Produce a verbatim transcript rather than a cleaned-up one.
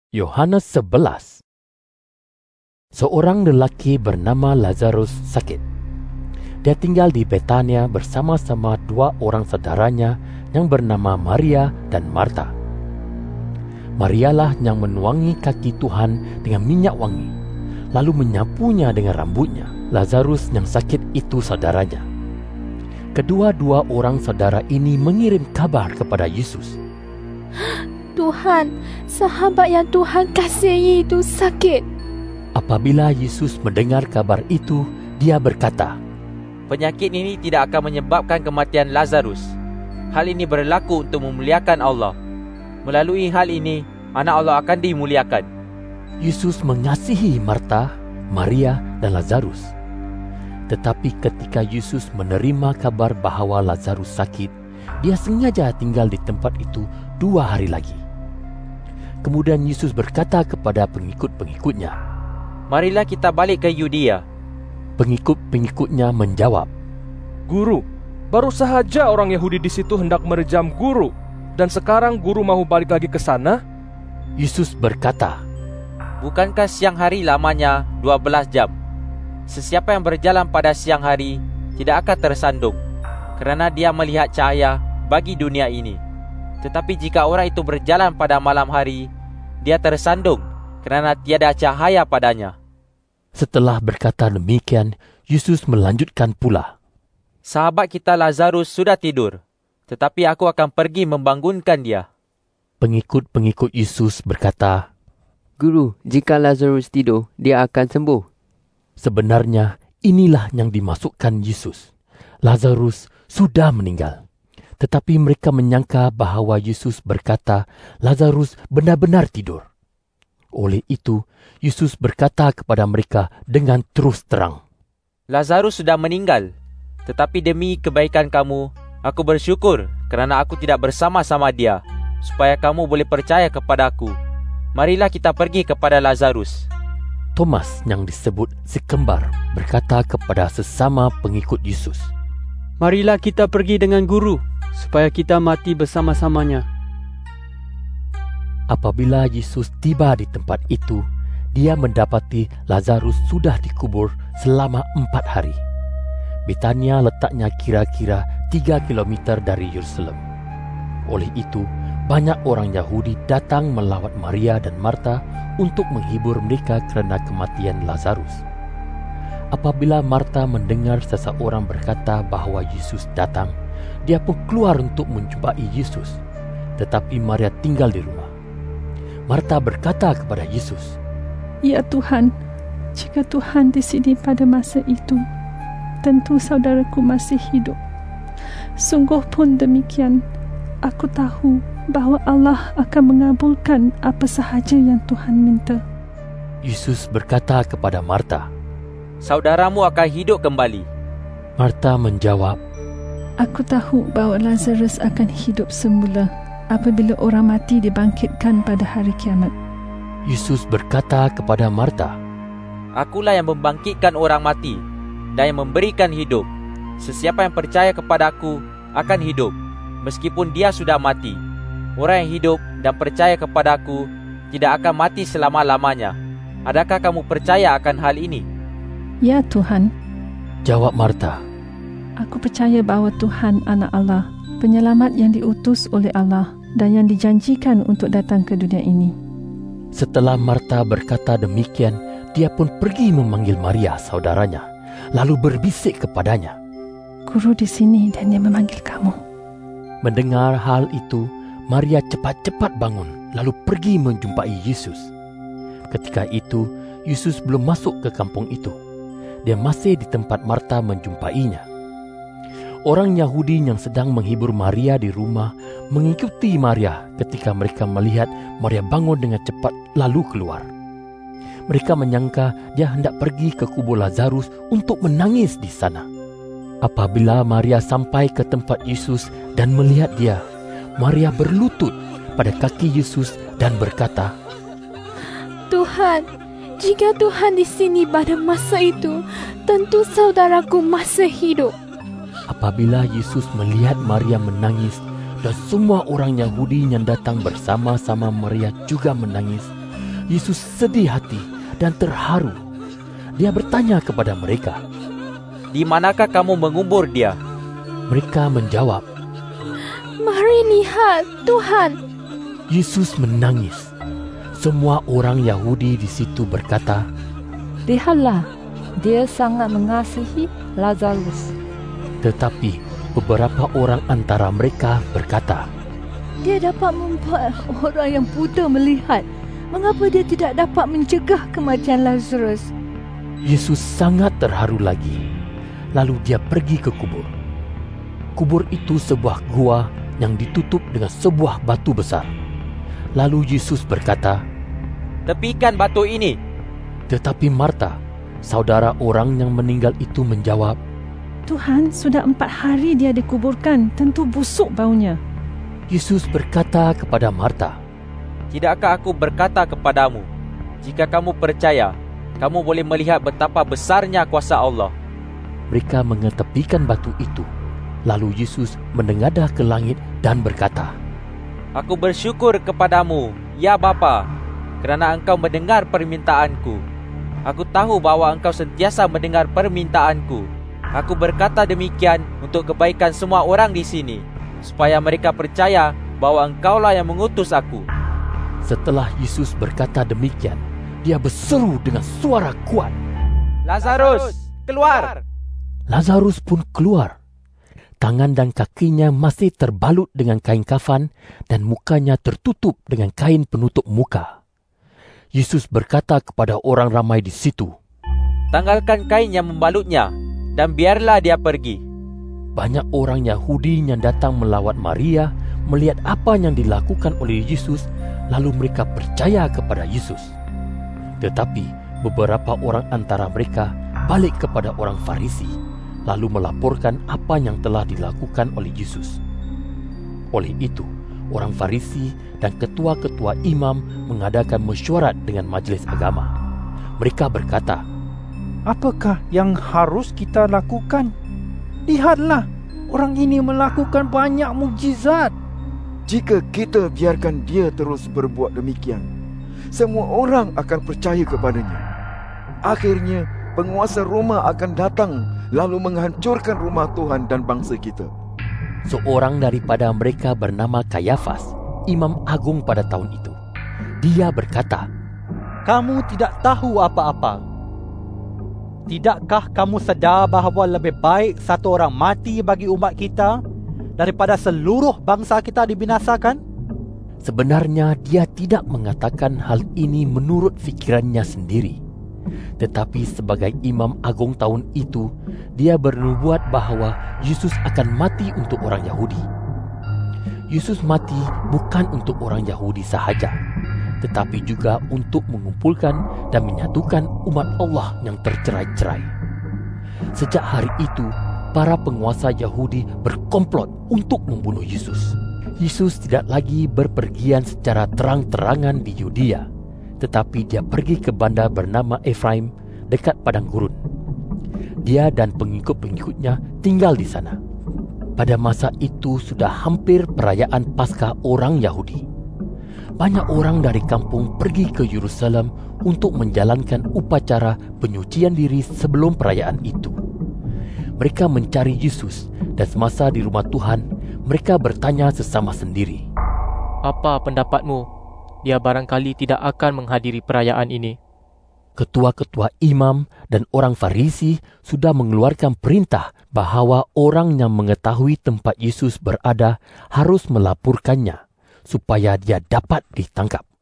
Yohanes sebelas. Seorang lelaki bernama Lazarus sakit. Dia tinggal di Betania bersama-sama dua orang saudaranya yang bernama Maria dan Marta. Marialah yang menuangi kaki Tuhan dengan minyak wangi, lalu menyapunya dengan rambutnya. Lazarus yang sakit itu saudaranya. Kedua-dua orang saudara ini mengirim kabar kepada Yesus. Tuhan, sahabat yang Tuhan kasihi itu sakit. Apabila Yesus mendengar kabar itu, dia berkata, penyakit ini tidak akan menyebabkan kematian Lazarus. Hal ini berlaku untuk memuliakan Allah. Melalui hal ini, anak Allah akan dimuliakan. Yesus mengasihi Marta, Maria, dan Lazarus. Tetapi ketika Yesus menerima kabar bahawa Lazarus sakit, dia sengaja tinggal di tempat itu dua hari lagi. Kemudian Yesus berkata kepada pengikut-pengikutnya, marilah kita balik ke Yudea. Pengikut-pengikutnya menjawab, Guru, baru sahaja orang Yahudi di situ hendak merejam Guru, dan sekarang Guru mau balik lagi ke sana? Yesus berkata, bukankah siang hari lamanya dua belas jam? Sesiapa yang berjalan pada siang hari tidak akan tersandung, kerana dia melihat cahaya bagi dunia ini. Tetapi jika orang itu berjalan pada malam hari, dia tersandung kerana tiada cahaya padanya. Setelah berkata demikian, Yesus melanjutkan pula, sahabat kita Lazarus sudah tidur, tetapi aku akan pergi membangunkan dia. Pengikut-pengikut Yesus berkata, Guru, jika Lazarus tidur, dia akan sembuh. Sebenarnya inilah yang dimaksudkan Yesus. Lazarus sudah meninggal. Tetapi mereka menyangka bahawa Yesus berkata Lazarus benar-benar tidur. Oleh itu, Yesus berkata kepada mereka dengan terus terang, Lazarus sudah meninggal, tetapi demi kebaikan kamu, aku bersyukur kerana aku tidak bersama-sama dia, supaya kamu boleh percaya kepada aku. Marilah kita pergi kepada Lazarus. Thomas yang disebut si kembar berkata kepada sesama pengikut Yesus, marilah kita pergi dengan Guru, supaya kita mati bersama-samanya. Apabila Yesus tiba di tempat itu, dia mendapati Lazarus sudah dikubur selama empat hari. Betania letaknya kira-kira tiga kilometer dari Yerusalem. Oleh itu, banyak orang Yahudi datang melawat Maria dan Marta untuk menghibur mereka kerana kematian Lazarus. Apabila Marta mendengar seseorang berkata bahawa Yesus datang, dia pun keluar untuk menjumpai Yesus. Tetapi Maria tinggal di rumah. Marta berkata kepada Yesus, Ya Tuhan, jika Tuhan di sini pada masa itu, tentu saudaraku masih hidup. Sungguh pun demikian, aku tahu bahawa Allah akan mengabulkan apa sahaja yang Tuhan minta. Yesus berkata kepada Marta, saudaramu akan hidup kembali. Marta menjawab, aku tahu bahawa Lazarus akan hidup semula apabila orang mati dibangkitkan pada hari kiamat. Yesus berkata kepada Marta, akulah yang membangkitkan orang mati dan yang memberikan hidup. Sesiapa yang percaya kepada aku akan hidup, meskipun dia sudah mati. Orang yang hidup dan percaya kepada aku tidak akan mati selama-lamanya. Adakah kamu percaya akan hal ini? Ya Tuhan, jawab Marta, aku percaya bahawa Tuhan anak Allah, penyelamat yang diutus oleh Allah dan yang dijanjikan untuk datang ke dunia ini. Setelah Marta berkata demikian, dia pun pergi memanggil Maria saudaranya, lalu berbisik kepadanya, Guru di sini dan dia memanggil kamu. Mendengar hal itu, Maria cepat-cepat bangun lalu pergi menjumpai Yesus. Ketika itu, Yesus belum masuk ke kampung itu. Dia masih di tempat Marta menjumpainya. Orang Yahudi yang sedang menghibur Maria di rumah mengikuti Maria ketika mereka melihat Maria bangun dengan cepat lalu keluar. Mereka menyangka dia hendak pergi ke kubur Lazarus untuk menangis di sana. Apabila Maria sampai ke tempat Yesus dan melihat dia, Maria berlutut pada kaki Yesus dan berkata, Tuhan, jika Tuhan di sini pada masa itu, tentu saudaraku masih hidup. Apabila Yesus melihat Maria menangis dan semua orang Yahudi yang datang bersama-sama Maria juga menangis, Yesus sedih hati dan terharu. Dia bertanya kepada mereka, "Di manakah kamu mengubur dia?" Mereka menjawab, "Mari lihat, Tuhan." Yesus menangis. Semua orang Yahudi di situ berkata, "Lihatlah, dia sangat mengasihi Lazarus." Tetapi beberapa orang antara mereka berkata, "Dia dapat membuat orang yang buta melihat. Mengapa dia tidak dapat mencegah kematian Lazarus?" Yesus sangat terharu lagi. Lalu dia pergi ke kubur. Kubur itu sebuah gua yang ditutup dengan sebuah batu besar. Lalu Yesus berkata, "Tepikan batu ini." Tetapi Marta, saudara orang yang meninggal itu, menjawab, "Tuhan, sudah empat hari dia dikuburkan, tentu busuk baunya." Yesus berkata kepada Marta, "Tidakkah aku berkata kepadamu, jika kamu percaya, kamu boleh melihat betapa besarnya kuasa Allah?" Mereka mengetepikan batu itu. Lalu Yesus menengadah ke langit dan berkata, "Aku bersyukur kepadamu, ya Bapa, kerana engkau mendengar permintaanku. Aku tahu bahawa engkau sentiasa mendengar permintaanku. Aku berkata demikian untuk kebaikan semua orang di sini, supaya mereka percaya bahawa engkaulah yang mengutus aku." Setelah Yesus berkata demikian, dia berseru dengan suara kuat, "Lazarus, keluar!" Lazarus pun keluar. Tangan dan kakinya masih terbalut dengan kain kafan dan mukanya tertutup dengan kain penutup muka. Yesus berkata kepada orang ramai di situ, "Tanggalkan kain yang membalutnya dan biarlah dia pergi." Banyak orang Yahudi yang datang melawat Maria melihat apa yang dilakukan oleh Yesus, lalu mereka percaya kepada Yesus. Tetapi beberapa orang antara mereka balik kepada orang Farisi, lalu melaporkan apa yang telah dilakukan oleh Yesus. Oleh itu, orang Farisi dan ketua-ketua imam mengadakan mesyuarat dengan majlis agama. Mereka berkata, "Apakah yang harus kita lakukan? Lihatlah, orang ini melakukan banyak mukjizat. Jika kita biarkan dia terus berbuat demikian, semua orang akan percaya kepadanya. Akhirnya, penguasa Roma akan datang lalu menghancurkan rumah Tuhan dan bangsa kita." Seorang daripada mereka bernama Kayafas, imam agung pada tahun itu. Dia berkata, "Kamu tidak tahu apa-apa. Tidakkah kamu sedar bahawa lebih baik satu orang mati bagi umat kita daripada seluruh bangsa kita dibinasakan?" Sebenarnya dia tidak mengatakan hal ini menurut fikirannya sendiri. Tetapi sebagai imam agung tahun itu, dia bernubuat bahawa Yesus akan mati untuk orang Yahudi. Yesus mati bukan untuk orang Yahudi sahaja, tetapi juga untuk mengumpulkan dan menyatukan umat Allah yang tercerai-cerai. Sejak hari itu, para penguasa Yahudi berkomplot untuk membunuh Yesus. Yesus tidak lagi berpergian secara terang-terangan di Yudea, tetapi dia pergi ke bandar bernama Efraim dekat padang gurun. Dia dan pengikut-pengikutnya tinggal di sana. Pada masa itu sudah hampir perayaan Paskah orang Yahudi. Banyak orang dari kampung pergi ke Yerusalem untuk menjalankan upacara penyucian diri sebelum perayaan itu. Mereka mencari Yesus dan semasa di rumah Tuhan, mereka bertanya sesama sendiri, "Apa pendapatmu? Dia barangkali tidak akan menghadiri perayaan ini." Ketua-ketua imam dan orang Farisi sudah mengeluarkan perintah bahawa orang yang mengetahui tempat Yesus berada harus melaporkannya supaya dia dapat ditangkap.